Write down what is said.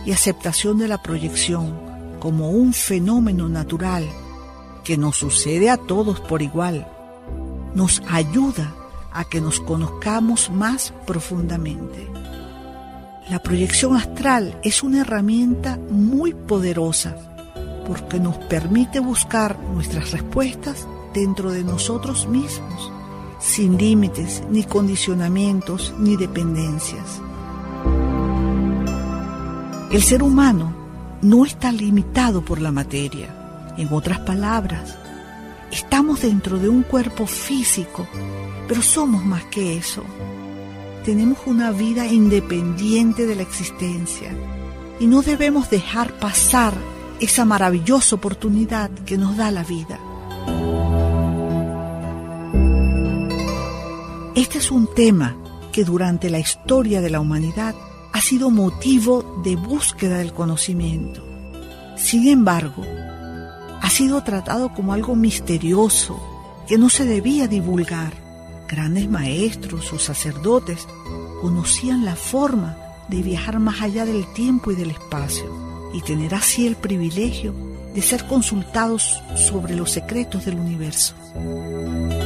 y aceptación de la proyección como un fenómeno natural que nos sucede a todos por igual, nos ayuda a que nos conozcamos más profundamente. La proyección astral es una herramienta muy poderosa porque nos permite buscar nuestras respuestas dentro de nosotros mismos, sin límites, ni condicionamientos, ni dependencias. El ser humano no está limitado por la materia. En otras palabras, estamos dentro de un cuerpo físico, pero somos más que eso. Tenemos una vida independiente de la existencia y no debemos dejar pasar esa maravillosa oportunidad que nos da la vida. Este es un tema que durante la historia de la humanidad ha sido motivo de búsqueda del conocimiento. Sin embargo, ha sido tratado como algo misterioso que no se debía divulgar. Grandes maestros o sacerdotes conocían la forma de viajar más allá del tiempo y del espacio y tener así el privilegio de ser consultados sobre los secretos del universo.